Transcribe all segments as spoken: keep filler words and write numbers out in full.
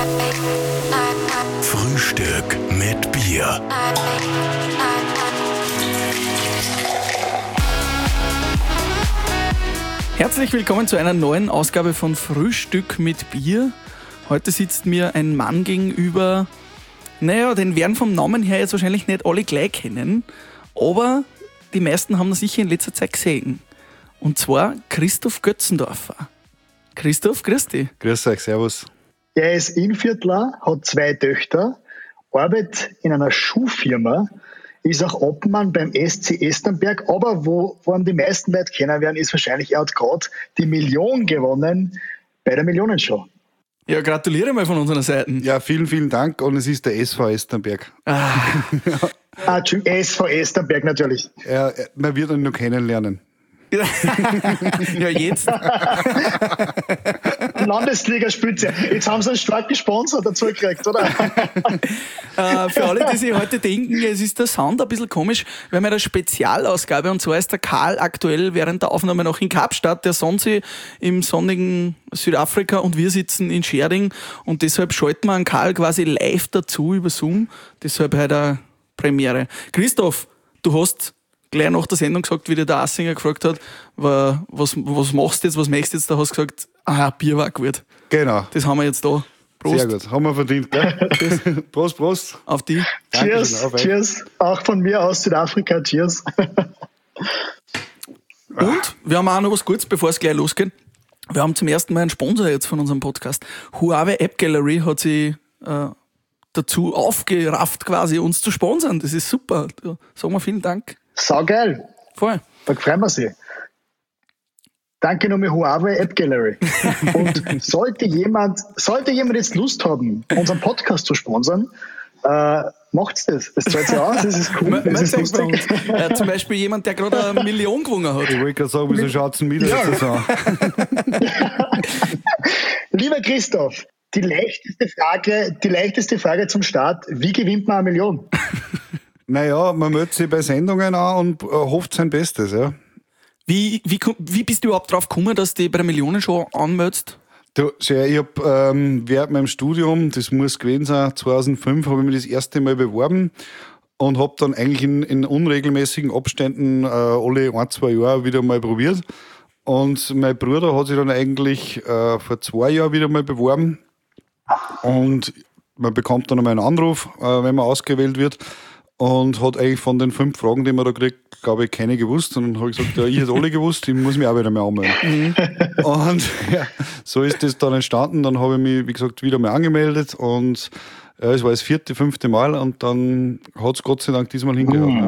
Frühstück mit Bier. Herzlich willkommen zu einer neuen Ausgabe von Frühstück mit Bier. Heute sitzt mir ein Mann gegenüber, naja, den werden vom Namen her jetzt wahrscheinlich nicht alle gleich kennen, aber die meisten haben ihn sicher in letzter Zeit gesehen. Und zwar Christoph Götzendorfer. Christoph, grüß dich. Grüß euch, servus. Er ist Innviertler, hat zwei Töchter, arbeitet in einer Schuhfirma, ist auch Obmann beim S C Esternberg, aber wo, wo die meisten Leute kennen werden, ist wahrscheinlich, er hat gerade die Million gewonnen bei der Millionenshow. Ja, gratuliere mal von unserer Seite. Ja, vielen, vielen Dank. Und es ist der S V Esternberg. Ah. Ah, S V Esternberg natürlich. Ja, man wird ihn noch kennenlernen. Ja, jetzt. Landesligaspitze. Jetzt haben sie einen stark gesponsert dazu gekriegt, oder? äh, für alle, die sich heute denken, es ist der Sound ein bisschen komisch, wir haben eine Spezialausgabe, und zwar ist der Karl aktuell während der Aufnahme noch in Kapstadt, der Sonsi im sonnigen Südafrika und wir sitzen in Scherding, und deshalb schalten wir einen Karl quasi live dazu über Zoom. Deshalb heute eine Premiere. Christoph, du hast gleich nach der Sendung gesagt, wie dir der Assinger gefragt hat, was, was machst du jetzt, was möchtest du jetzt? Da hast du gesagt, ah, Bier war gut. Genau. Das haben wir jetzt da. Prost. Sehr gut, haben wir verdient, gell? Prost, Prost. Auf die. Cheers, auf cheers. Auch von mir aus Südafrika, cheers. Und wir haben auch noch was Gutes, bevor es gleich losgeht. Wir haben zum ersten Mal einen Sponsor jetzt von unserem Podcast. Huawei App Gallery hat sich äh, dazu aufgerafft, quasi uns zu sponsern. Das ist super. Da sagen wir vielen Dank. Saugeil. Voll. Da freuen wir sich. Danke nochmal Huawei App Gallery. Und sollte jemand, sollte jemand jetzt Lust haben, unseren Podcast zu sponsern, äh, macht's das. Das zahlt sich aus, das ist cool, das ist lustig. Äh, zum Beispiel jemand, der gerade eine Million gewonnen hat. Ich wollte gerade sagen, wieso schaut es denn wieder Ja. jetzt an? Lieber Christoph, die leichteste Frage, die leichteste Frage zum Start: Wie gewinnt man eine Million? Naja, man meldet sich bei Sendungen an und äh, hofft sein Bestes, ja. Wie, wie, wie bist du überhaupt drauf gekommen, dass du dich bei der Millionenshow anmeldest? Du, schau, ich hab ähm, während meinem Studium, das muss gewesen sein, zweitausendfünf, habe ich mich das erste Mal beworben und habe dann eigentlich in, in unregelmäßigen Abständen äh, alle ein, zwei Jahre wieder mal probiert. Und mein Bruder hat sich dann eigentlich äh, vor zwei Jahren wieder mal beworben und man bekommt dann einmal einen Anruf, äh, wenn man ausgewählt wird. Und hat eigentlich von den fünf Fragen, die man da kriegt, glaube ich, keine gewusst. Und dann habe ich gesagt, ja, ich hätte alle gewusst, ich muss mich auch wieder mal anmelden. Mhm. Und ja, so ist das dann entstanden. Dann habe ich mich, wie gesagt, wieder mal angemeldet. Und ja, es war das vierte, fünfte Mal. Und dann hat es Gott sei Dank diesmal hingehauen. Mhm. Ja.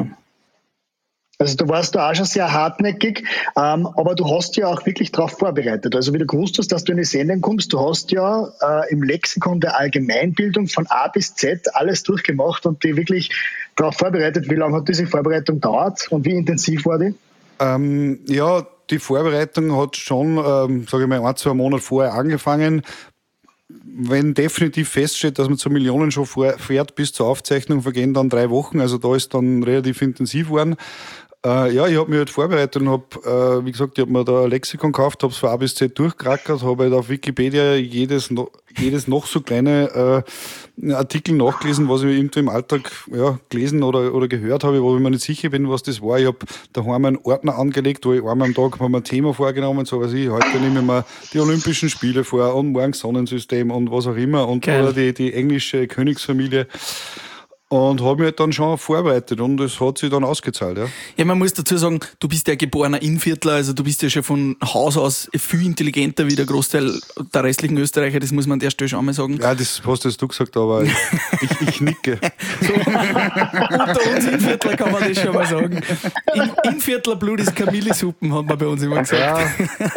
Also du warst da auch schon sehr hartnäckig, ähm, aber du hast ja auch wirklich darauf vorbereitet. Also wie du gewusst hast, dass du in die Sendung kommst, du hast ja äh, im Lexikon der Allgemeinbildung von A bis Z alles durchgemacht und die wirklich darauf vorbereitet. Wie lange hat diese Vorbereitung gedauert und wie intensiv war die? Ähm, ja, die Vorbereitung hat schon, ähm, sage ich mal, ein, zwei Monate vorher angefangen. Wenn definitiv feststeht, dass man zur Millionenshow fährt, bis zur Aufzeichnung vergehen dann drei Wochen. Also da ist dann relativ intensiv geworden. Äh, ja, ich habe mich halt vorbereitet und habe, äh, wie gesagt, ich habe mir da ein Lexikon gekauft, habe es von A bis Z durchgerackert, habe halt auf Wikipedia jedes, no, jedes noch so kleine äh, Artikel nachgelesen, was ich irgendwo im Alltag ja, gelesen oder, oder gehört habe, wo ich mir nicht sicher bin, was das war. Ich habe daheim einen Ordner angelegt, wo ich einmal am Tag habe mir ein Thema vorgenommen, so was ich, heute nehme ich mir die Olympischen Spiele vor und morgen Sonnensystem und was auch immer und oder die, die englische Königsfamilie. Und habe mich halt dann schon vorbereitet und es hat sich dann ausgezahlt. Ja. Ja, man muss dazu sagen, du bist ja geborener Innviertler, also du bist ja schon von Haus aus viel intelligenter wie der Großteil der restlichen Österreicher, das muss man an der Stelle schon einmal sagen. Ja, das hast jetzt du gesagt, aber ich, ich, ich nicke. So, unter uns Innviertler kann man das schon mal sagen. In, Innviertler Blut ist Kamillesuppen, hat man bei uns immer gesagt. Ja.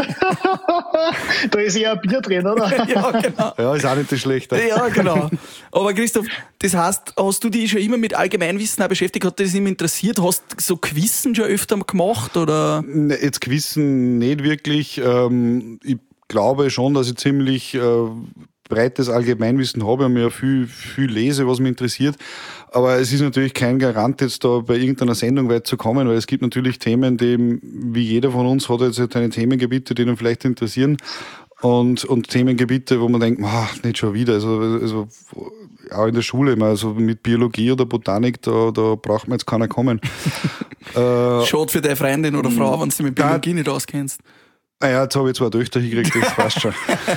Da ist eher ein Bier drin, oder? Ja, genau. Ja, ist auch nicht das Schlechte. Ja, genau. Aber Christoph, das heißt, hast du dich schon immer mit Allgemeinwissen auch beschäftigt? Hat dich das immer interessiert? Hast du so Quizzen schon öfter gemacht? Oder? Jetzt Quizzen nicht wirklich. Ich glaube schon, dass ich ziemlich breites Allgemeinwissen habe und mir viel, viel lese, was mich interessiert. Aber es ist natürlich kein Garant, jetzt da bei irgendeiner Sendung weit zu kommen, weil es gibt natürlich Themen, die, wie jeder von uns hat jetzt seine Themengebiete, die ihn vielleicht interessieren. und, und Themengebiete, wo man denkt, ah, nicht schon wieder. Also, also auch in der Schule immer, also mit Biologie oder Botanik, da, da braucht man jetzt keiner kommen. äh, Schade für deine Freundin oder Frau, wenn du dich mit Biologie nicht auskennst. Naja, jetzt habe ich zwei Töchter hingekriegt, das passt schon.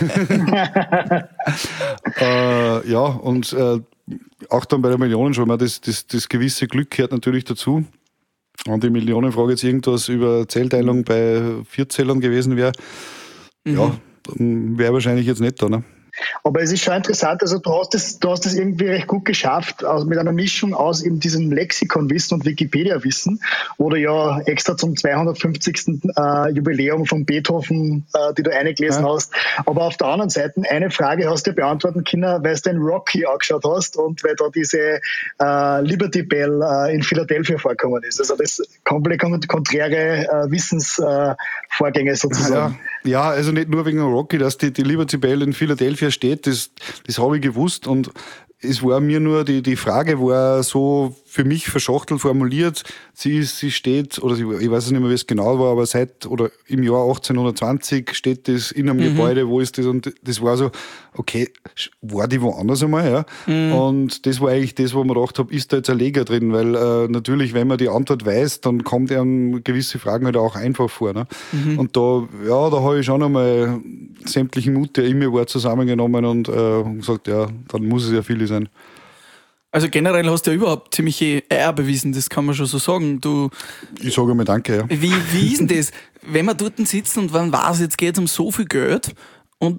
äh, ja, und äh, auch dann bei der Millionenshow, das, das, das gewisse Glück gehört natürlich dazu. Und die Millionenfrage jetzt irgendwas über Zellteilung bei Vierzählern gewesen wäre, mhm. ja, dann wäre wahrscheinlich jetzt nicht da. Ne? Aber es ist schon interessant, also du hast das, du hast das irgendwie recht gut geschafft, also mit einer Mischung aus eben diesem Lexikonwissen und Wikipedia-Wissen, wo du ja extra zum zweihundertfünfzigsten Äh, Jubiläum von Beethoven, äh, die du eingelesen ja. hast. Aber auf der anderen Seite, eine Frage hast du beantworten können, weil du den Rocky angeschaut hast und weil da diese äh, Liberty Bell äh, in Philadelphia vorkommen ist. Also das komplett konträre äh, Wissensvorgänge äh, sozusagen. Ja. ja, also nicht nur wegen Rocky, dass die, die Liberty Bell in Philadelphia steht, das, das habe ich gewusst und es war mir nur, die, die Frage war so für mich verschachtelt formuliert, sie, sie steht, oder sie, ich weiß nicht mehr, wie es genau war, aber seit, oder im Jahr achtzehnhundertzwanzig steht das in einem mhm. Gebäude, wo ist das, und das war so, okay, war die woanders einmal, ja, mhm. und das war eigentlich das, wo man gedacht habe, ist da jetzt ein Leger drin, weil äh, natürlich, wenn man die Antwort weiß, dann kommt einem gewisse Fragen halt auch einfach vor, ne? Mhm. Und da, ja, da habe ich schon einmal sämtlichen Mut, der in mir war, zusammengenommen und äh, gesagt, ja, dann muss es ja viele sein. Also generell hast du ja überhaupt ziemliche Eier bewiesen, das kann man schon so sagen. Du, ich sage mal danke, ja. Wie, wie ist denn das, wenn man dort sitzt und man weiß, jetzt geht es um so viel Geld und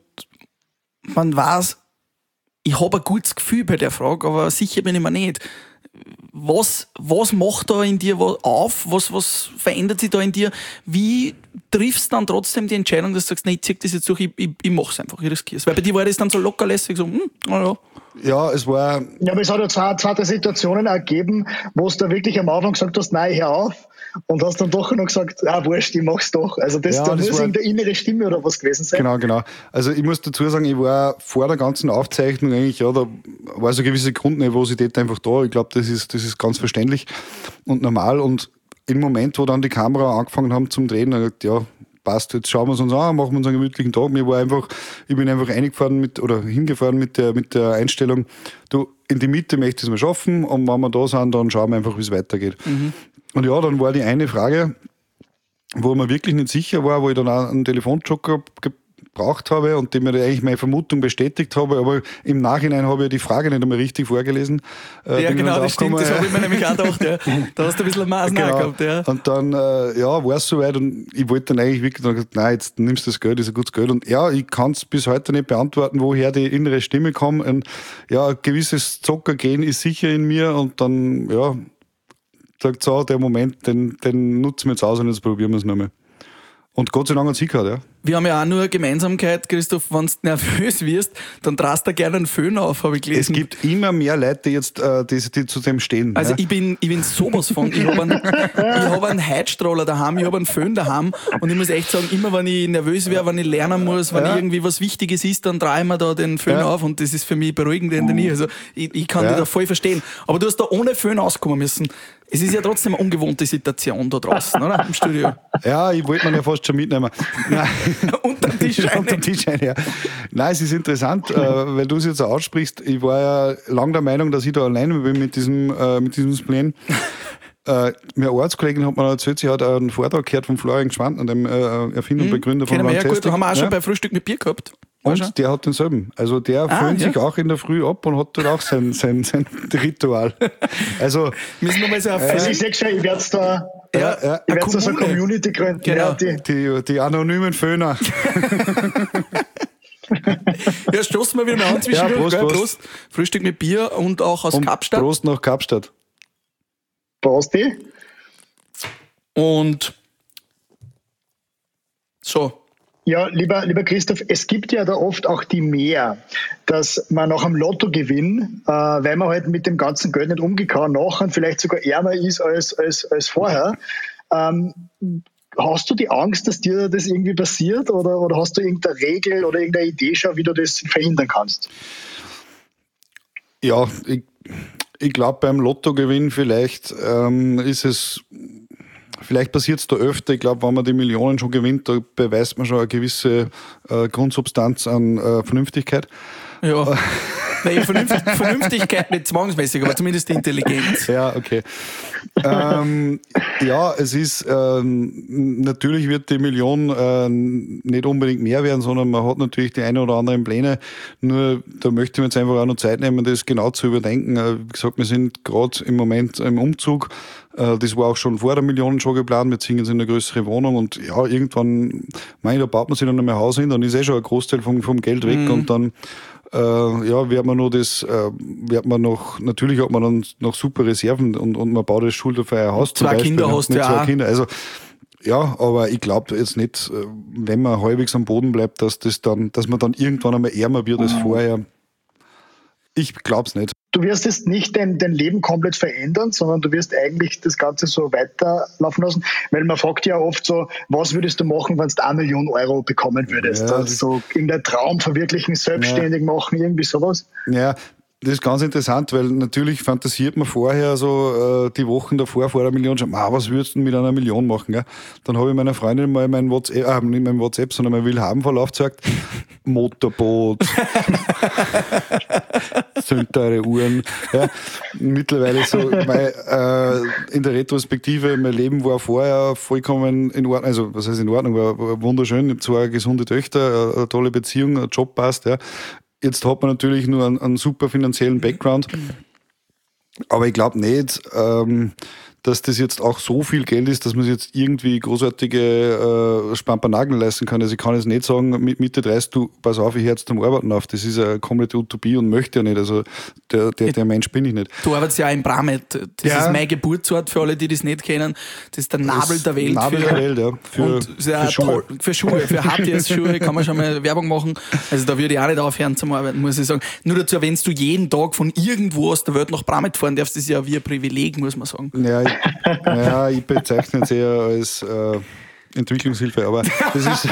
man weiß, ich habe ein gutes Gefühl bei der Frage, aber sicher bin ich mir nicht. Was, was macht da in dir auf? Was, was verändert sich da in dir? Wie triffst du dann trotzdem die Entscheidung, dass du sagst, nein, ich zieh das jetzt durch, ich, ich, ich mach's einfach, ich riskier's. Weil bei dir war das dann so lockerlässig, so, hm, naja. Ja, es war... Ja, aber es hat ja zwei, zwei Situationen ergeben, wo du da wirklich am Anfang gesagt hast, nein, hör auf. Und hast dann doch noch gesagt, ah, wurscht, ich mach's doch. Also das, ja, da das muss irgendeine innere Stimme oder was gewesen sein. Genau, genau. Also ich muss dazu sagen, ich war vor der ganzen Aufzeichnung eigentlich, ja, da war so eine gewisse Grundnervosität einfach da. Ich glaube, das ist, das ist ganz verständlich und normal. Und im Moment, wo dann die Kamera angefangen haben zum Drehen, habe ich gesagt, ja, passt, jetzt schauen wir es uns an, machen wir uns einen gemütlichen Tag. Mir war einfach, ich bin einfach eingefahren mit, oder hingefahren mit der, mit der Einstellung, du, in die Mitte möchte ich es mal schaffen und wenn wir da sind, dann schauen wir einfach, wie es weitergeht. Mhm. Und ja, dann war die eine Frage, wo man wirklich nicht sicher war, wo ich dann auch einen Telefonjoker gebraucht habe und dem mir eigentlich meine Vermutung bestätigt habe, aber im Nachhinein habe ich die Frage nicht einmal richtig vorgelesen. Ja, genau, das stimmt, das habe ich mir nämlich auch gedacht. Ja. Da hast du ein bisschen Maßen genau. gehabt. Ja. Und dann äh, ja, war es soweit und ich wollte dann eigentlich wirklich dann gesagt, nein, jetzt nimmst du das Geld, das ist ein gutes Geld. Und ja, ich kann es bis heute nicht beantworten, woher die innere Stimme kommt. Und ja, ein gewisses Zockergehen ist sicher in mir und dann, ja, sagt so, der Moment, den, den nutzen wir jetzt aus und jetzt probieren wir es nochmal. Und Gott sei Dank hat es hingehört, ja. Wir haben ja auch nur eine Gemeinsamkeit, Christoph, wenn du nervös wirst, dann drast du gerne einen Föhn auf, habe ich gelesen. Es gibt immer mehr Leute, die jetzt äh, die, die zu dem stehen. Also ja. ich bin ich bin sowas von, ich habe einen, hab einen Heizstrahler daheim, ich habe einen Föhn daheim und ich muss echt sagen, immer wenn ich nervös wäre, wenn ich lernen muss, wenn ja. irgendwie was Wichtiges ist, dann drehe ich mir da den Föhn ja. auf und das ist für mich beruhigend in der Nähe. Also ich, ich kann ja. dich da voll verstehen. Aber du hast da ohne Föhn auskommen müssen. Es ist ja trotzdem eine ungewohnte Situation da draußen, oder? Im Studio. Ja, ich wollte mir ja fast schon mitnehmen. Nein. Unter dem Tischschein. Unter dem Tischschein, ja. Nein, es ist interessant, äh, weil du es jetzt aussprichst. Ich war ja lange der Meinung, dass ich da alleine bin mit diesem, äh, mit diesem Spleen. Äh, meine Ortskollegin hat mir erzählt, sie hat einen Vortrag gehört von Florian Gschwand, dem äh, Erfinder und Begründer von Runtastic. Ja, gut, haben wir auch schon ja. bei Frühstück mit Bier gehabt. Und schon? Der hat denselben. Also der ah, föhnt ja. sich auch in der Früh ab und hat dort auch sein, sein, sein Ritual. Also, müssen wir mal so äh, also ich sehe schon, ich werde da, ja, ja, ich werde da so eine Community gründen. Genau. Ja, die, die, die anonymen Föhner. Ja, stoßen wir wieder mal an zwischendurch. Ja, Prost, Prost. Prost. Frühstück mit Bier und auch aus und Kapstadt. Prost nach Kapstadt. Prost, die. Und so. Ja, lieber, lieber Christoph, es gibt ja da oft auch die Mehr, dass man nach einem Lottogewinn, äh, weil man halt mit dem ganzen Geld nicht umgekommen, nachher vielleicht sogar ärmer ist als, als, als vorher. Ähm, hast du die Angst, dass dir das irgendwie passiert oder, oder hast du irgendeine Regel oder irgendeine Idee schon, wie du das verhindern kannst? Ja, ich, ich glaube beim Lottogewinn vielleicht ähm, ist es Vielleicht passiert es da öfter. Ich glaube, wenn man die Millionen schon gewinnt, da beweist man schon eine gewisse äh, Grundsubstanz an äh, Vernünftigkeit. Ja. Nein, Vernünft, Vernünftigkeit nicht zwangsmäßig, aber zumindest die Intelligenz. Ja, okay. ähm, ja, es ist, ähm, natürlich wird die Million äh, nicht unbedingt mehr werden, sondern man hat natürlich die eine oder anderen Pläne. Nur da möchte ich mir jetzt einfach auch noch Zeit nehmen, das genau zu überdenken. Äh, wie gesagt, wir sind gerade im Moment im Umzug. Äh, das war auch schon vor der Million schon geplant. Wir ziehen jetzt in eine größere Wohnung und ja, irgendwann, mein, da baut man sich dann einmal ein Haus hin, dann ist eh schon ein Großteil vom, vom Geld weg mhm. und dann Äh, ja, wird man noch das, äh, wird man noch, natürlich hat man dann noch super Reserven und, und man baut das schulterfreie Haus. Zwei zum Beispiel, Kinder hast du ja zwei auch. Kinder. Also, ja, aber ich glaube jetzt nicht, wenn man halbwegs am Boden bleibt, dass das dann, dass man dann irgendwann einmal ärmer wird als vorher. Ich glaube es nicht. Du wirst jetzt nicht dein, dein Leben komplett verändern, sondern du wirst eigentlich das Ganze so weiterlaufen lassen, weil man fragt ja oft so, was würdest du machen, wenn du eine Million Euro bekommen würdest? Ja, also so irgendein Traum verwirklichen, selbstständig ja. machen, irgendwie sowas? Ja, das ist ganz interessant, weil natürlich fantasiert man vorher so äh, die Wochen davor, vor der Million schon, ah, was würdest du mit einer Million machen? Gell? Dann habe ich meiner Freundin mal mein WhatsApp, äh, nicht mein WhatsApp, sondern mein Willhaben-Verlauf gesagt, Motorboot, sind teure Uhren. Ja, mittlerweile so, mein, äh, in der Retrospektive, mein Leben war vorher vollkommen in Ordnung, also was heißt in Ordnung, war, war wunderschön, ich habe zwei gesunde Töchter, eine tolle Beziehung, ein Job passt, ja. Jetzt hat man natürlich nur einen, einen super finanziellen Background, aber ich glaube nicht, ähm, dass das jetzt auch so viel Geld ist, dass man sich jetzt irgendwie großartige äh, Spampanageln leisten kann. Also ich kann jetzt nicht sagen, mit Mitte dreißig, du, pass auf, ich höre jetzt zum Arbeiten auf. Das ist eine komplette Utopie und möchte ja nicht. Also der, der, der Mensch bin ich nicht. Du arbeitest ja in Bramet. Das ja. ist mein Geburtsort, für alle, die das nicht kennen. Das ist der Nabel der Welt. Nabel für, der Welt, ja. Für, und für, Schuhe. für Schuhe. Für H T S-Schuhe kann man schon mal Werbung machen. Also da würde ich auch nicht aufhören zum Arbeiten, muss ich sagen. Nur dazu, wenn du jeden Tag von irgendwo aus der Welt nach Bramet fahren darfst, das ist ja wie ein Privileg, muss man sagen. Ja, ich, ja Ja, ich bezeichne es eher als äh, Entwicklungshilfe, aber das ist.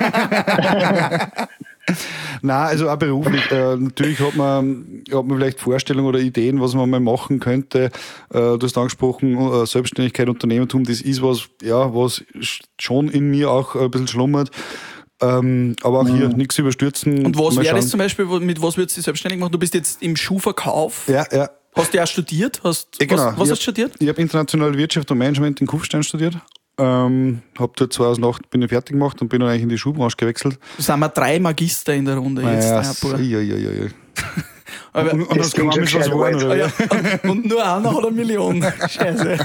Nein, also auch beruflich. Äh, natürlich hat man, hat man vielleicht Vorstellungen oder Ideen, was man mal machen könnte. Äh, du hast angesprochen, äh, Selbstständigkeit, Unternehmertum, das ist was, ja, was schon in mir auch ein bisschen schlummert. Ähm, aber auch hier nichts überstürzen. Und was wäre das zum Beispiel, mit was würdest du dich selbstständig machen? Du bist jetzt im Schuhverkauf. Ja, ja. Hast du ja studiert? Hast, ja, genau. Was, was ich hast du studiert? Ich habe internationale Wirtschaft und Management in Kufstein studiert. Ähm, habe dort zweitausendacht bin ich fertig gemacht und bin dann eigentlich in die Schuhbranche gewechselt. Da sind wir drei Magister in der Runde jetzt. Ja, ja, ja, ja, ja, ja. Aber und, und das kann man was geworden, oder? Ja, und, und nur einer hat eine Million. Scheiße.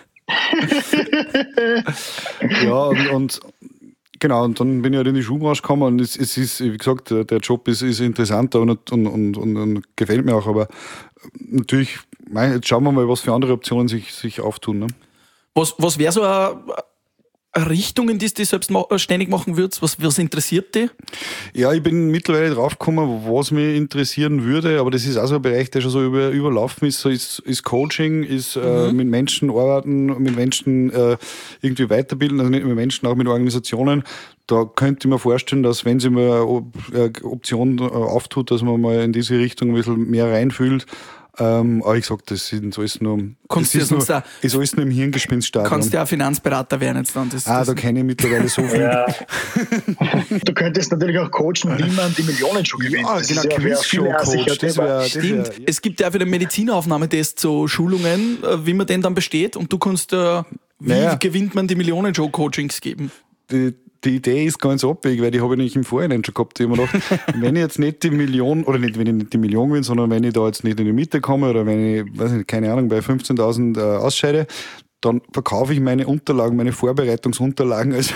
Ja, und, und genau, und dann bin ich halt in die Schuhbranche gekommen und es, es ist, wie gesagt, der Job ist, ist interessant und, und, und, und, und gefällt mir auch, aber natürlich, mei, jetzt schauen wir mal, was für andere Optionen sich, sich auftun. Ne? Was, was wäre so eine, eine Richtung, in die du selbst ständig machen würdest? Was, was interessiert dich? Ja, ich bin mittlerweile draufgekommen, was mich interessieren würde, aber das ist auch so ein Bereich, der schon so über, überlaufen ist, so ist, ist Coaching, ist mhm. äh, mit Menschen arbeiten, mit Menschen äh, irgendwie weiterbilden, also nicht mit Menschen, auch mit Organisationen. Da könnte ich mir vorstellen, dass wenn sich mal eine Option auftut, dass man mal in diese Richtung ein bisschen mehr reinfühlt. Ähm, aber ich sag, das sind alles nur, kannst das ist, nur, da, ist alles nur im Hirngespinststadium. Kannst du ja Finanzberater werden jetzt dann. Das, ah, das da kenne ich mittlerweile so viel. Ja. Du könntest natürlich auch coachen, wie man die Millionen schon gewinnt. Ja, das genau, ist ja Quiz-Show-Coach. Das wär, das Stimmt, wär, ja. Es gibt ja für den Medizinaufnahmetest so Schulungen, wie man den dann besteht und du kannst, äh, wie naja. gewinnt man die Millionen-Show-Coachings geben? Die, die Idee ist ganz abwegig, weil die habe ich nicht im Vorhinein schon gehabt. Ich habe mir gedacht, wenn ich jetzt nicht die Million, oder nicht, wenn ich nicht die Million gewinne, sondern wenn ich da jetzt nicht in die Mitte komme oder wenn ich, weiß nicht, keine Ahnung, bei fünfzehntausend äh, ausscheide, dann verkaufe ich meine Unterlagen, meine Vorbereitungsunterlagen. Also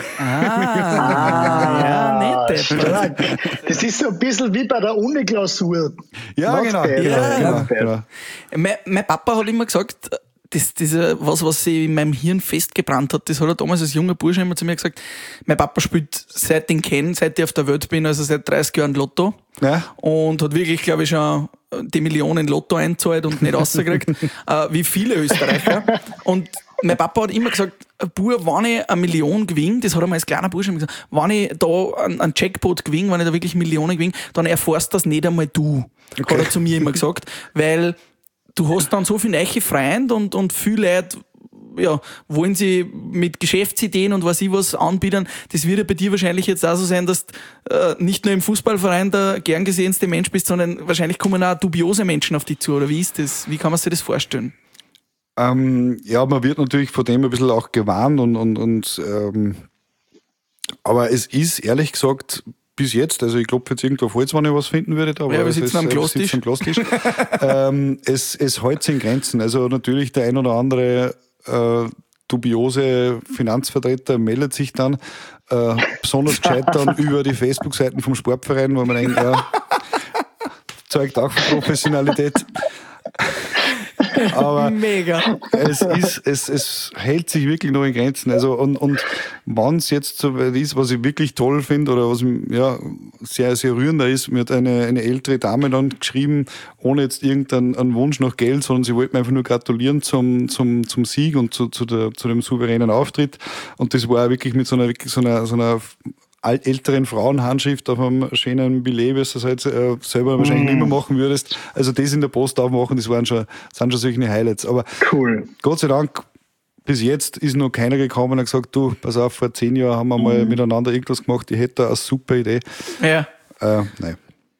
ah, ja, nett. Stark. Das ist so ein bisschen wie bei der Uni-Klausur. Ja, Not genau. bad, Ja, genau, not bad. genau. Mein, mein Papa hat immer gesagt, das, das was, was sich in meinem Hirn festgebrannt hat, das hat er damals als junger Bursche immer zu mir gesagt. Mein Papa spielt, seit ich ihn kenne, seit ich auf der Welt bin, also seit dreißig Jahren Lotto. Ja. Und hat wirklich, glaube ich, schon die Millionen Lotto einzahlt und nicht rausgekriegt, äh, wie viele Österreicher. Und mein Papa hat immer gesagt, Bub, wenn ich eine Million gewinne, das hat er mal als kleiner Bursche gesagt, wenn ich da einen, einen Jackpot gewinne, wenn ich da wirklich Millionen gewinne, dann erfährst das nicht einmal du, okay. Hat er zu mir immer gesagt, weil du hast dann so viele neue Freunde und, und viele Leute ja, wollen sie mit Geschäftsideen und was ich was anbieten. Das wird ja bei dir wahrscheinlich jetzt auch so sein, dass du äh, nicht nur im Fußballverein der gern gesehenste Mensch bist, sondern wahrscheinlich kommen auch dubiose Menschen auf dich zu, oder wie ist das? Wie kann man sich das vorstellen? Ähm, ja, man wird natürlich von dem ein bisschen auch gewarnt und, und, und ähm, aber es ist ehrlich gesagt bis jetzt, also ich glaube jetzt irgendwo auf Holz, wenn ich was finden würde, aber ja, wir sitzen am Glostisch. ähm, es, es hält sich in Grenzen. Also natürlich der ein oder andere äh, dubiose Finanzvertreter meldet sich dann, äh, besonders gescheit dann über die Facebook-Seiten vom Sportverein, wo man denkt, ja, zeugt auch von Professionalität. Aber mega. Es ist, es, es hält sich wirklich noch in Grenzen. Also, und, und wenn es jetzt so weit ist, was ich wirklich toll finde oder was ja, sehr, sehr rührender ist, mir hat eine, eine ältere Dame dann geschrieben, ohne jetzt irgendeinen Wunsch nach Geld, sondern sie wollte mir einfach nur gratulieren zum, zum, zum Sieg und zu, zu, der, zu dem souveränen Auftritt. Und das war wirklich mit so einer, wirklich so einer, so einer älteren Frauenhandschrift auf einem schönen Billet, wie du es halt äh, selber wahrscheinlich nicht mehr machen würdest. Also das in der Post aufmachen, das waren schon, sind schon solche Highlights. Aber cool. Gott sei Dank, bis jetzt ist noch keiner gekommen und hat gesagt, du, pass auf, vor zehn Jahren haben wir mhm. mal miteinander irgendwas gemacht, ich hätte da eine super Idee. Ja. Äh, nein.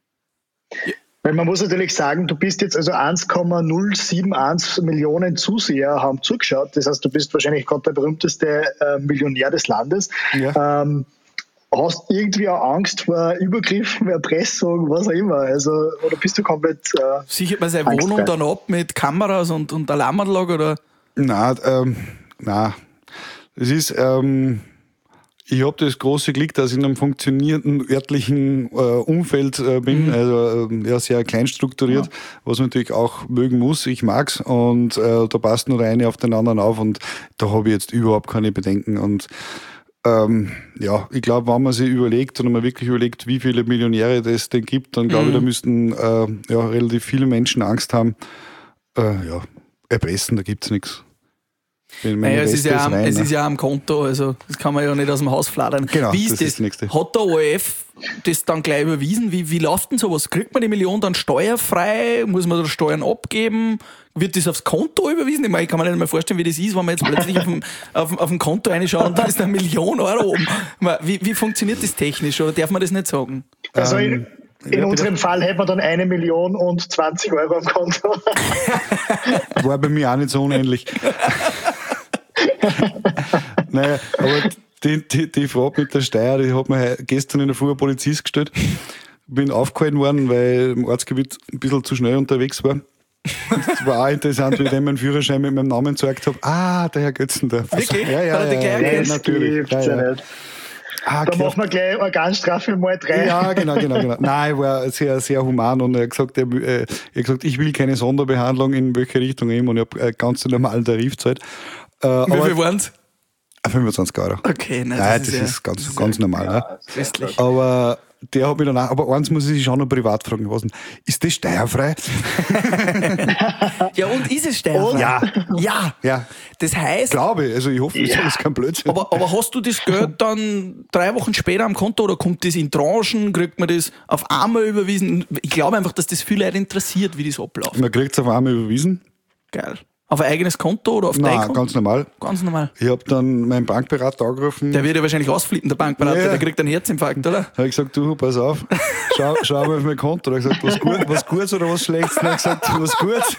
Weil man muss natürlich sagen, du bist jetzt also eins Komma null sieben eins Millionen Zuseher haben zugeschaut. Das heißt, du bist wahrscheinlich gerade der berühmteste äh, Millionär des Landes. Ja. Ähm, Hast irgendwie auch Angst vor Übergriffen, Erpressung, was auch immer? Also, oder bist du komplett. Äh, Sichert man seine Wohnung dann ab mit Kameras und, und Alarmanlage? Oder? Nein, ähm, nein. Es ist, ähm, ich habe das große Glück, dass ich in einem funktionierenden örtlichen äh, Umfeld äh, bin, mhm. also äh, ja, sehr klein strukturiert, ja. was man natürlich auch mögen muss. Ich mag's und äh, da passt nur der eine auf den anderen auf und da habe ich jetzt überhaupt keine Bedenken. Und Ähm, ja, ich glaube, wenn man sich überlegt und man wirklich überlegt, wie viele Millionäre es denn gibt, dann glaube mhm. ich, da müssten äh, ja, relativ viele Menschen Angst haben. Äh, ja, erpressen, da gibt es nichts. Naja, es, ist ja, am, rein, es ne? ist ja am Konto, also das kann man ja nicht aus dem Haus fladern. Genau, wie ist das? das? Ist das Nächste. Hat der O R F das dann gleich überwiesen? Wie, wie läuft denn sowas? Kriegt man die Million dann steuerfrei? Muss man da Steuern abgeben? Wird das aufs Konto überwiesen? Ich, meine, ich kann mir nicht mehr vorstellen, wie das ist, wenn man jetzt plötzlich auf, dem, auf, auf dem Konto reinschaut und da ist eine Million Euro oben. Wie, wie funktioniert das technisch? Oder darf man das nicht sagen? Also in, in ja, unserem Fall hätten wir dann eine Million und zwanzig Euro am Konto. War bei mir auch nicht so unähnlich. Naja, aber die, die, die Frage mit der Steuer, die hat mir gestern in der Früh ein Polizist gestellt. Bin aufgehalten worden, weil im Ortsgebiet ein bisschen zu schnell unterwegs war. Es war auch interessant, wie ich dann meinen Führerschein mit meinem Namen gezeigt habe. Ah, der Herr Götzen da. Wirklich? Ja, ja, ja, ja, ja, ja natürlich. Ja, ja. Ja. Ah, da machen wir gleich Organstrafe mal drei. Ja, genau, genau, genau. Nein, er war sehr, sehr human und er hat gesagt, er, äh, er hat gesagt, ich will keine Sonderbehandlung in welche Richtung eben und ich habe äh, ganz normalen Tarif gezahlt. Äh, wie viel waren es? fünfundzwanzig Euro. Okay, nein, nein das, das ist, ist, ja, ganz, das ganz ist normal. ja, Ja. Festlich. Aber der hat mich danach, aber eins muss ich sich schon noch privat fragen, was denn, ist das steuerfrei? Ja, und ist es steuerfrei? Ja. Ja. Ja. Das heißt. Glaube ich, also ich hoffe, das ja. ist kein Blödsinn. Aber, aber hast du das Geld dann drei Wochen später am Konto oder kommt das in Tranchen? Kriegt man das auf einmal überwiesen? Ich glaube einfach, dass das viele Leute interessiert, wie das abläuft. Man kriegt es auf einmal überwiesen. Geil. Auf ein eigenes Konto oder auf dein Nein, Konto? ganz normal. Ganz normal. Ich habe dann meinen Bankberater angerufen. Der wird ja wahrscheinlich ausflippen, der Bankberater, Ja. der kriegt einen Herzinfarkt, oder? Habe ich gesagt, du, pass auf, schau, schau mal auf mein Konto. Da habe ich gesagt, was, gut, was Gutes oder was Schlechtes? Dann habe ich gesagt, was Gutes.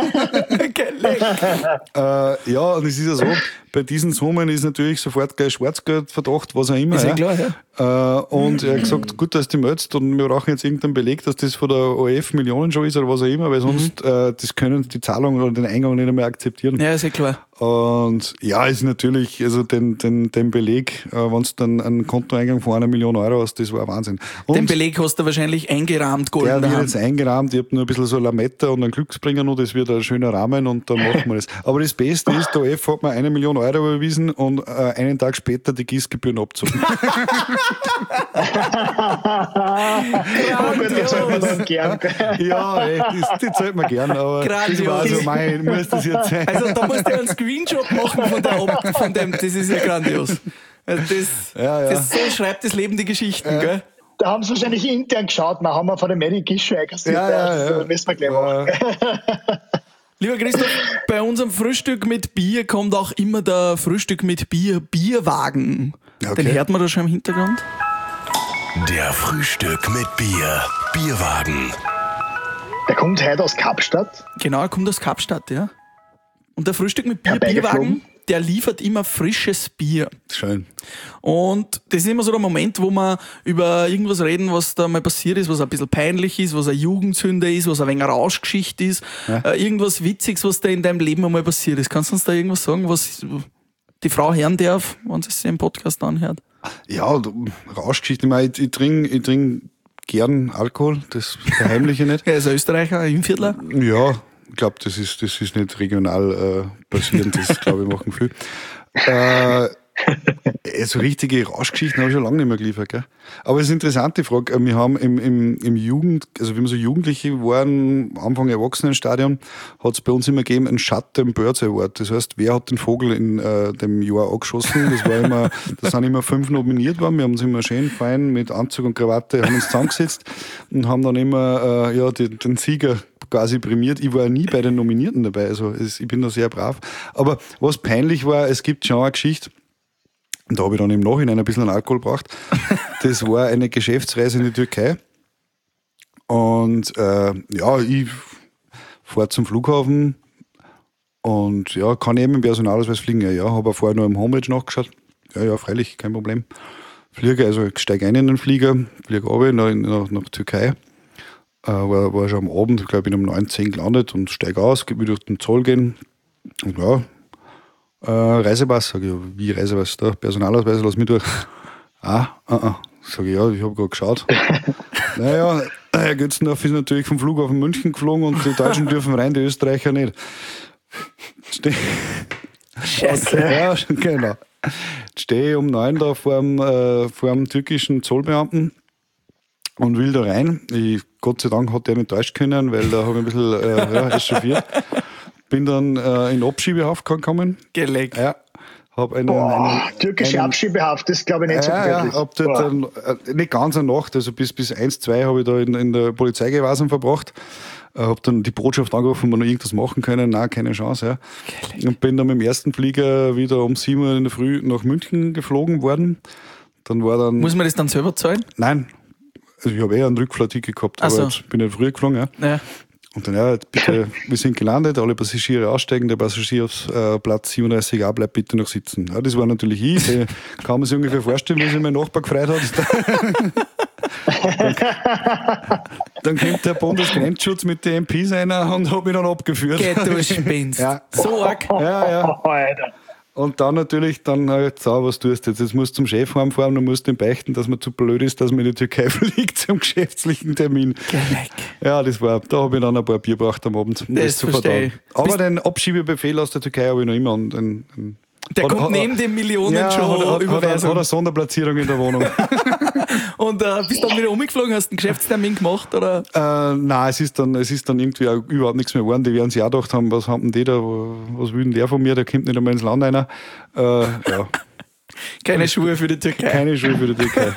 äh, ja, und es ist ja so, bei diesen Summen ist natürlich sofort gleich Schwarzgeldverdacht, was auch immer. Ist ja ja. klar, ja. Äh, und er hat gesagt, gut, dass du dich meldest und wir brauchen jetzt irgendeinen Beleg, dass das von der O R F Millionen schon ist oder was auch immer, weil sonst mhm. äh, das können die Zahlung oder den Eingang nicht mehr akzeptieren. Ja, ist ja klar. Und ja, ist natürlich, also den, den, den Beleg, äh, wenn du dann einen Kontoeingang von einer Million Euro hast, das war Wahnsinn. Und den Beleg hast du wahrscheinlich eingerahmt, golden. der wird daheim. jetzt eingerahmt, ich habe nur ein bisschen so Lametta und einen Glücksbringer noch, das wird ein schöner Rahmen und dann machen wir das. Aber das Beste ist, der O R F hat mir eine Million Euro überwiesen und äh, einen Tag später die Gießgebühren abzogen. Das soll man dann gern. Ja, ey, das, das zahlt man gern, aber Grandios. das war so mein, muss das jetzt sein. Also da musst du einen Screenshot machen von, der, von dem, das ist ja grandios. Also das, Ja, ja. das, so schreibt das Leben die Geschichten, Ja. gell? Da haben sie wahrscheinlich intern geschaut, na haben wir von der Medic schon einkassiert. Ja, ja, ja. Das müssen wir gleich machen. Lieber Christoph, bei unserem Frühstück mit Bier kommt auch immer der Frühstück mit Bier Bierwagen. Okay. Den hört man da schon im Hintergrund. Der Frühstück mit Bier. Bierwagen. Der kommt heute aus Kapstadt. Genau, er kommt aus Kapstadt, ja. Und der Frühstück mit Bier Herbeigeflogen. Bierwagen, der liefert immer frisches Bier. Schön. Und das ist immer so der Moment, wo wir über irgendwas reden, was da mal passiert ist, was ein bisschen peinlich ist, was eine Jugendsünde ist, was ein wenig eine Rauschgeschichte ist. Ja. Äh, irgendwas Witziges, was da in deinem Leben einmal passiert ist. Kannst du uns da irgendwas sagen, was die Frau hören darf, wenn sie sich im Podcast anhört? Ja, Rauschgeschichte. Ich, meine, ich, ich trinke ich trink gern Alkohol, das verheimliche ich nicht. Er ist ein Österreicher, ein Viertler. Ja, ich glaube, das ist, das ist nicht regional äh, basierend, das glaube ich machen viel. Äh, so richtige Rauschgeschichten habe ich schon lange nicht mehr geliefert. Gell? Aber es ist eine interessante Frage. Wir haben im, im, im Jugend, also wenn wir so Jugendliche waren, Anfang Erwachsenenstadion, hat es bei uns immer gegeben einen Shut them Birds Award. Das heißt, wer hat den Vogel in äh, dem Jahr angeschossen? Das war immer, da sind immer fünf nominiert worden. Wir haben uns immer schön fein mit Anzug und Krawatte haben uns zusammengesetzt und haben dann immer äh, ja, die, den Sieger quasi prämiert. Ich war ja nie bei den Nominierten dabei, also es, ich bin da sehr brav. Aber was peinlich war, es gibt schon eine Geschichte, und da habe ich dann im Nachhinein ein bisschen Alkohol gebraucht. Das war eine Geschäftsreise in die Türkei. Und äh, ja, ich fahre zum Flughafen und ja, kann eben im Personalausweis fliegen. Ja, ja, habe vorher noch im Homepage nachgeschaut. Ja, ja, freilich, kein Problem. Fliege, also ich steige ein in den Flieger, fliege runter nach, nach, nach Türkei. Äh, war, war schon am Abend, ich glaube, ich bin um neun, zehn gelandet und steige aus, will durch den Zoll gehen. Und ja, Äh, Reisepass, sage ich, wie Reisepass, da, Personalausweis, lass mich durch. Ah, ah, ah. Sage ich, ja, ich habe gerade geschaut. Naja, Herr Götzendorf ist natürlich vom Flughafen München geflogen und die Deutschen dürfen rein, die Österreicher nicht. Ste Scheiße. Ja, genau. Jetzt stehe ich um neun da vor dem, äh, vor dem türkischen Zollbeamten und will da rein. Ich, Gott sei Dank hat der mich täuschen können, weil da habe ich ein bisschen äh, ja, echauffiert. Bin dann äh, in Abschiebehaft gekommen. Geleck. Ja. Hab einen, Boah, einen, türkische einen, Abschiebehaft, das glaube ich nicht so ja, ja, gefährlich. hab dort dann, äh, nicht ganz eine Nacht, also bis, bis eins, zwei habe ich da in, in der Polizeigewahrsam verbracht. Äh, habe dann die Botschaft angerufen, ob wir noch irgendwas machen können. Nein, keine Chance. Ja. Und bin dann mit dem ersten Flieger wieder um sieben Uhr in der Früh nach München geflogen worden. Dann war dann. Muss man das dann selber zahlen? Nein. Also ich habe eher einen Rückflugticket gehabt, Ach aber so. jetzt bin ich früher geflogen. Ja. Ja. Und dann, ja, bitte, wir sind gelandet, alle Passagiere aussteigen, der Passagier auf äh, Platz siebenunddreißig A bleibt bitte noch sitzen. Ja, das war natürlich ich, ich kann man sich ungefähr vorstellen, wie sich mein Nachbar gefreut hat. dann, dann kommt der Bundesgrenzschutz mit den M Ps rein und hat mich dann abgeführt. Geht du spinnst. Ja. So arg. Ja, ja. Oh, Alter. Und dann natürlich, dann halt, so, was tust du jetzt? Jetzt musst du zum Chef heimfahren und musst ihm beichten, dass man zu blöd ist, dass man in die Türkei fliegt zum geschäftlichen Termin. Geleck. Ja, das war, da habe ich dann ein paar Bier gebracht am Abend, um das, Das zu verstehe verdauen. ich. Aber Bist- den Abschiebebefehl aus der Türkei habe ich noch immer. Und ein, ein, Der hat- kommt hat- neben den Millionen ja, schon hat, hat, hat, Überweisung. hat eine Sonderplatzierung in der Wohnung. Und äh, bist dann wieder umgeflogen, hast einen Geschäftstermin gemacht? Oder? äh, nein, es ist, dann, es ist dann irgendwie auch überhaupt nichts mehr geworden. Die werden sich auch gedacht haben, was haben denn die da, was will denn der von mir, der kommt nicht einmal ins Land einer. Äh, ja, Keine Schuhe für die Türkei. keine Schule für die Türkei.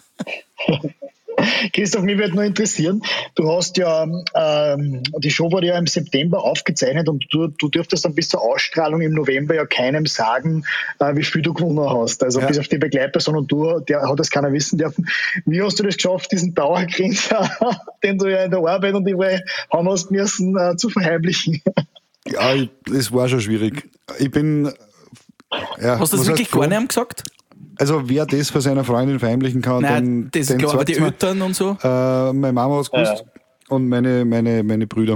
Christoph, mich würde nur interessieren, du hast ja, ähm, die Show wurde ja im September aufgezeichnet und du, du dürftest dann bis zur Ausstrahlung im November ja keinem sagen, äh, wie viel du gewonnen hast. Also Ja. bis auf die Begleitperson und du, der hat das keiner wissen dürfen. Wie hast du das geschafft, diesen Dauergrinser, den du ja in der Arbeit und überall haben hast müssen, äh, zu verheimlichen? Ja, ich, das war schon schwierig. Ich bin. Ja, Hast du das was wirklich heißt, froh? gar nicht gesagt? Also, wer das für seiner Freundin verheimlichen kann, Nein, dann. das den ist klar, aber die sagt's mir. Eltern und so. Äh, meine Mama hat es gewusst und meine, meine, meine Brüder.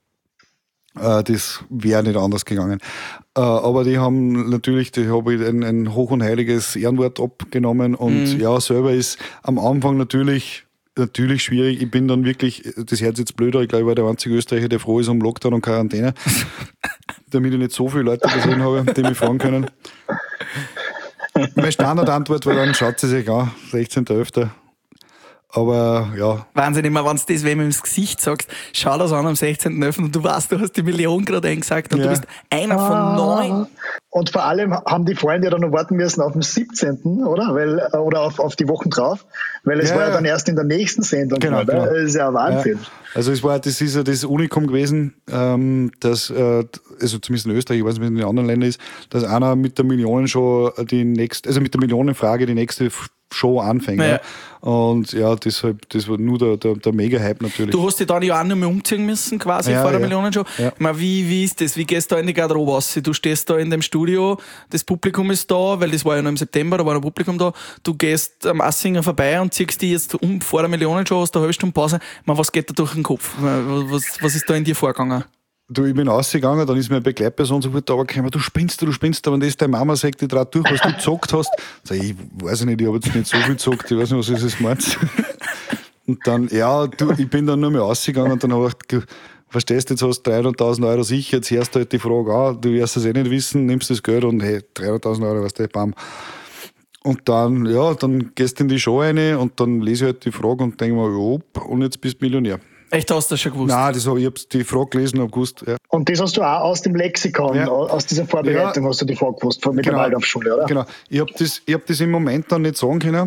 Äh, das wäre nicht anders gegangen. Äh, aber die haben natürlich, die habe ich ein, ein hoch und heiliges Ehrenwort abgenommen und Mhm. ja, selber ist am Anfang natürlich natürlich schwierig. Ich bin dann wirklich, das hört sich jetzt blöder, ich glaube, ich war der einzige Österreicher, der froh ist um Lockdown und Quarantäne, damit ich nicht so viele Leute gesehen habe, die mich fragen können. Meine Standardantwort war dann, schaut sie sich an, sechzehnter elfter Aber ja. Wahnsinn, immer wenn du das wem ins Gesicht sagst, schau das an am sechzehnten elften und du weißt, du hast die Million gerade eingesagt und ja. du bist einer von neun. Und vor allem haben die Freunde ja dann noch warten müssen auf den siebzehnten oder? Weil, oder auf, auf die Wochen drauf, weil es ja, war ja dann erst in der nächsten Sendung. Genau, oder? genau. Das ist ja Wahnsinn. Ja. Also es war, das ist ja das Unikum gewesen, ähm, dass, äh, also zumindest in Österreich, ich weiß nicht, wie es in den anderen Ländern ist, dass einer mit der Millionenshow die nächste, also mit der Millionenfrage die nächste Show anfängt. Ja. Ja. Und ja, deshalb, das war nur der, der, der Mega-Hype natürlich. Du hast dich dann ja auch nicht mehr umziehen müssen, quasi ja, vor der ja. Millionenshow. Ja. Ich meine, wie, wie ist das? Wie gehst du da in die Garderobe raus? Du stehst da in dem Studio, das Publikum ist da, weil das war ja noch im September, da war noch Publikum da. Du gehst am Assinger vorbei und ziehst dich jetzt um vor der Millionenshow, hast eine halbe Stunde Pause. Ich meine, was geht da durch den Kopf? Was, was ist da in dir vorgegangen? Du, ich bin rausgegangen, dann ist mir eine Begleitperson sofort da gekommen, du spinnst, du spinnst, aber wenn das deine Mama sagt, die draht durch, was du gezockt hast. Sag ich, ich weiß nicht, ich habe jetzt nicht so viel gezockt, ich weiß nicht, was ist das gemeint. Und dann, ja, du, ich bin dann nur mehr rausgegangen und dann habe ich gedacht, verstehst du, jetzt hast du dreihunderttausend Euro sicher, jetzt hörst du halt die Frage an, du wirst es eh nicht wissen, nimmst das Geld und hey, dreihunderttausend Euro, weißt du, bam. Und dann, ja, dann gehst du in die Show rein und dann lese ich halt die Frage und denke mir, ja, und jetzt bist du Millionär. Echt, hast du das schon gewusst? Nein, das hab, ich habe die Frage gelesen und gewusst. Ja. Und das hast du auch aus dem Lexikon, ja. aus dieser Vorbereitung ja. hast du die Frage gewusst, mit genau. der Waldorfschule, oder? Genau. Ich habe das, ich hab das im Moment dann nicht sagen können,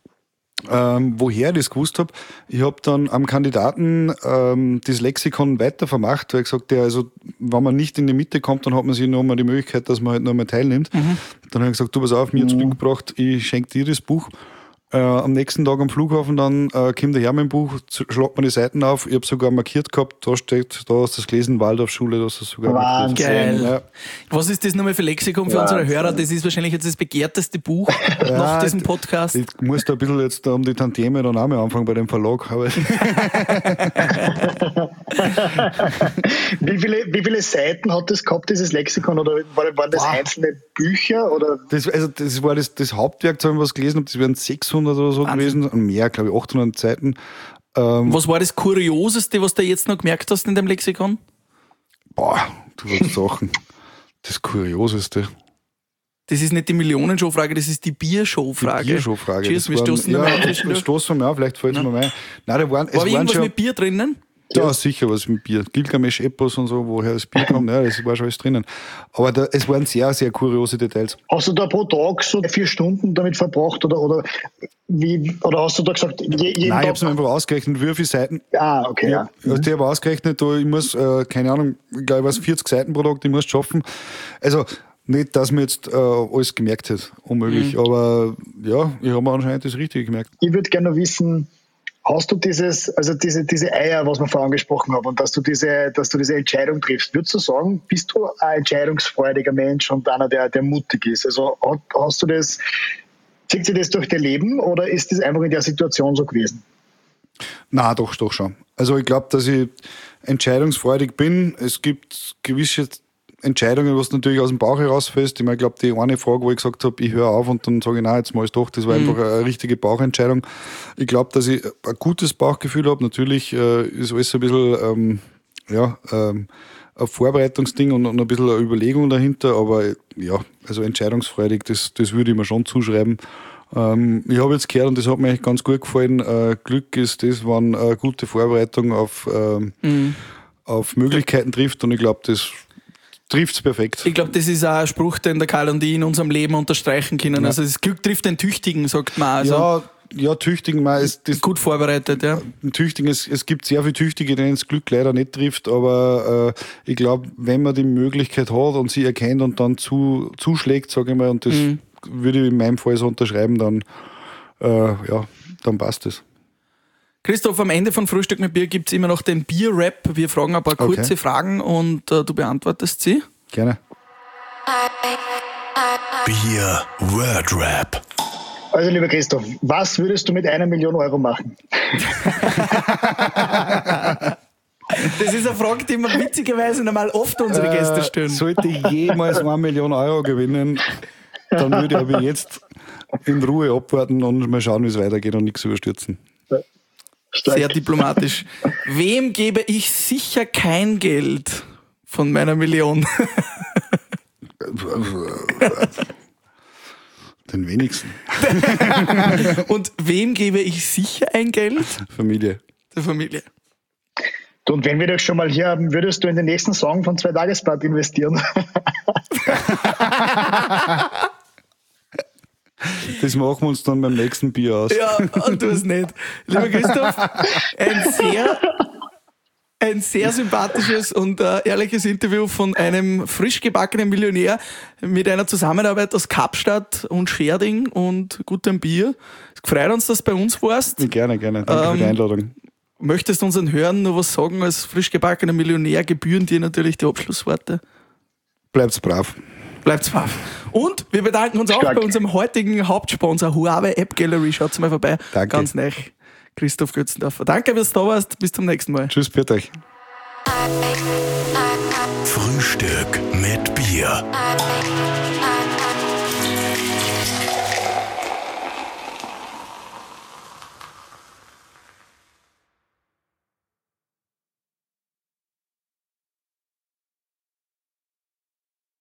ähm, woher ich das gewusst habe. Ich habe dann am Kandidaten ähm, das Lexikon weitervermacht, weil ich gesagt habe, also, wenn man nicht in die Mitte kommt, dann hat man sich noch mal die Möglichkeit, dass man halt noch mal teilnimmt. Mhm. Dann habe ich gesagt, du, pass auf, mir jetzt mhm. mitgebracht, ich schenke dir das Buch. Äh, am nächsten Tag am Flughafen dann äh, kommt der Herr mit dem Buch, schlägt mir die Seiten auf. Ich habe sogar markiert gehabt, da steht, da hast du das gelesen, Waldorfschule, da hast du sogar markiert. Geil. Ja. Was ist das nochmal für Lexikon für Wahnsinn. Unsere Hörer? Das ist wahrscheinlich jetzt das begehrteste Buch ja, nach diesem Podcast. Ich muss da ein bisschen jetzt um die Tantieme dann auch mal anfangen bei dem Verlag. wie, viele, wie viele Seiten hat das gehabt, dieses Lexikon? Oder waren das wow. einzelne Bücher? Oder? Das, also das war das, das Hauptwerk, so was ich gelesen habe, das wären sechshundert oder so Wahnsinn. gewesen, mehr, glaube ich, achthundert Seiten. Ähm, was war das Kurioseste, was du jetzt noch gemerkt hast in dem Lexikon? Boah, du willst Sachen. Das Kurioseste. Das ist nicht die Millionenshow-Frage, das ist die Biershow-Frage. Die Biershow-Frage. Cheers, wir stoßen ja, mal an. stoßen wir mal an, vielleicht fällt es mir ein. Nein, da waren, war es irgendwas waren schon, mit Bier drinnen? Ja, ja, sicher was mit Bier. Gilgamesch-Epos und so, woher das Bier kommt, ja, das war schon alles drinnen. Aber da, es waren sehr, sehr kuriose Details. Hast du da pro Tag so vier Stunden damit verbracht oder, oder, wie, oder hast du da gesagt, je, jeden Nein, Tag? ich habe es mir einfach ausgerechnet, wie viele Seiten. Ah, okay, ja. ja. Mhm. Ich habe ausgerechnet, ich muss, äh, keine Ahnung, ich glaube, was vierzig Seiten pro Tag, die muss schaffen. Also, nicht, dass mir jetzt äh, alles gemerkt hat, unmöglich. Mhm. Aber ja, ich habe mir anscheinend das Richtige gemerkt. Ich würde gerne noch wissen, hast du dieses, also diese, diese Eier, was wir vorhin angesprochen haben, und dass du diese, dass du diese Entscheidung triffst, würdest du sagen, bist du ein entscheidungsfreudiger Mensch und einer, der, der mutig ist? Also hast du das, zieht sich das durch dein Leben oder ist das einfach in der Situation so gewesen? Na, doch, doch schon. Also ich glaube, dass ich entscheidungsfreudig bin. Es gibt gewisse Entscheidungen, was natürlich aus dem Bauch herausfällt. Ich meine, ich glaube, die eine Frage, wo ich gesagt habe, ich höre auf und dann sage ich, nein, jetzt mache ich es doch, das war mhm. einfach eine richtige Bauchentscheidung. Ich glaube, dass ich ein gutes Bauchgefühl habe. Natürlich äh, ist alles ein bisschen ähm, ja, ähm, ein Vorbereitungsding und, und ein bisschen eine Überlegung dahinter, aber ja, also entscheidungsfreudig, das, das würde ich mir schon zuschreiben. Ähm, ich habe jetzt gehört, und das hat mir eigentlich ganz gut gefallen, äh, Glück ist das, wenn eine gute Vorbereitung auf, ähm, mhm. auf Möglichkeiten trifft, und ich glaube, das trifft es perfekt. Ich glaube, das ist auch ein Spruch, den der Karl und ich in unserem Leben unterstreichen können. Ja. Also das Glück trifft den Tüchtigen, sagt man. Also ja, ja, Tüchtigen, man ist das gut vorbereitet, ja. Tüchtigen, es, es gibt sehr viele Tüchtige, denen das Glück leider nicht trifft, aber äh, ich glaube, wenn man die Möglichkeit hat und sie erkennt und dann zu, zuschlägt, sage ich mal, und das mhm. würde ich in meinem Fall so unterschreiben, dann, äh, ja, dann passt es. Christoph, am Ende von Frühstück mit Bier gibt es immer noch den Bier-Rap. Wir fragen ein paar kurze okay. Fragen und äh, du beantwortest sie. Gerne. Bier-Word-Rap. Also, lieber Christoph, was würdest du mit einer Million Euro machen? Das ist eine Frage, die wir witzigerweise normal oft unsere Gäste stellen. Äh, sollte ich jemals eine Million Euro gewinnen, dann würde ich aber jetzt in Ruhe abwarten und mal schauen, wie es weitergeht und nichts überstürzen. Stark. Sehr diplomatisch. Wem gebe ich sicher kein Geld von meiner Million? Den wenigsten. Und wem gebe ich sicher ein Geld? Familie. Der Familie. Du, und wenn wir das schon mal hier haben, würdest du in den nächsten Song von Zwei Tagesblatt investieren? Das machen wir uns dann beim nächsten Bier aus. Ja, und du es nicht. Lieber Christoph, ein sehr, ein sehr sympathisches und äh, ehrliches Interview von einem frisch gebackenen Millionär mit einer Zusammenarbeit aus Kapstadt und Scherding und gutem Bier. Es freut uns, dass du bei uns warst. Gerne, gerne. Danke ähm, für die Einladung. Möchtest du unseren Hörern noch was sagen? Als frisch gebackener Millionär gebühren dir natürlich die Abschlussworte. Bleibt's brav. Bleibt's brav. Und wir bedanken uns Stark. auch bei unserem heutigen Hauptsponsor Huawei App Gallery. Schaut mal vorbei. Danke. Ganz neu. Christoph Götzendorfer. Danke, dass du da warst. Bis zum nächsten Mal. Tschüss, bitte euch. Frühstück mit Bier.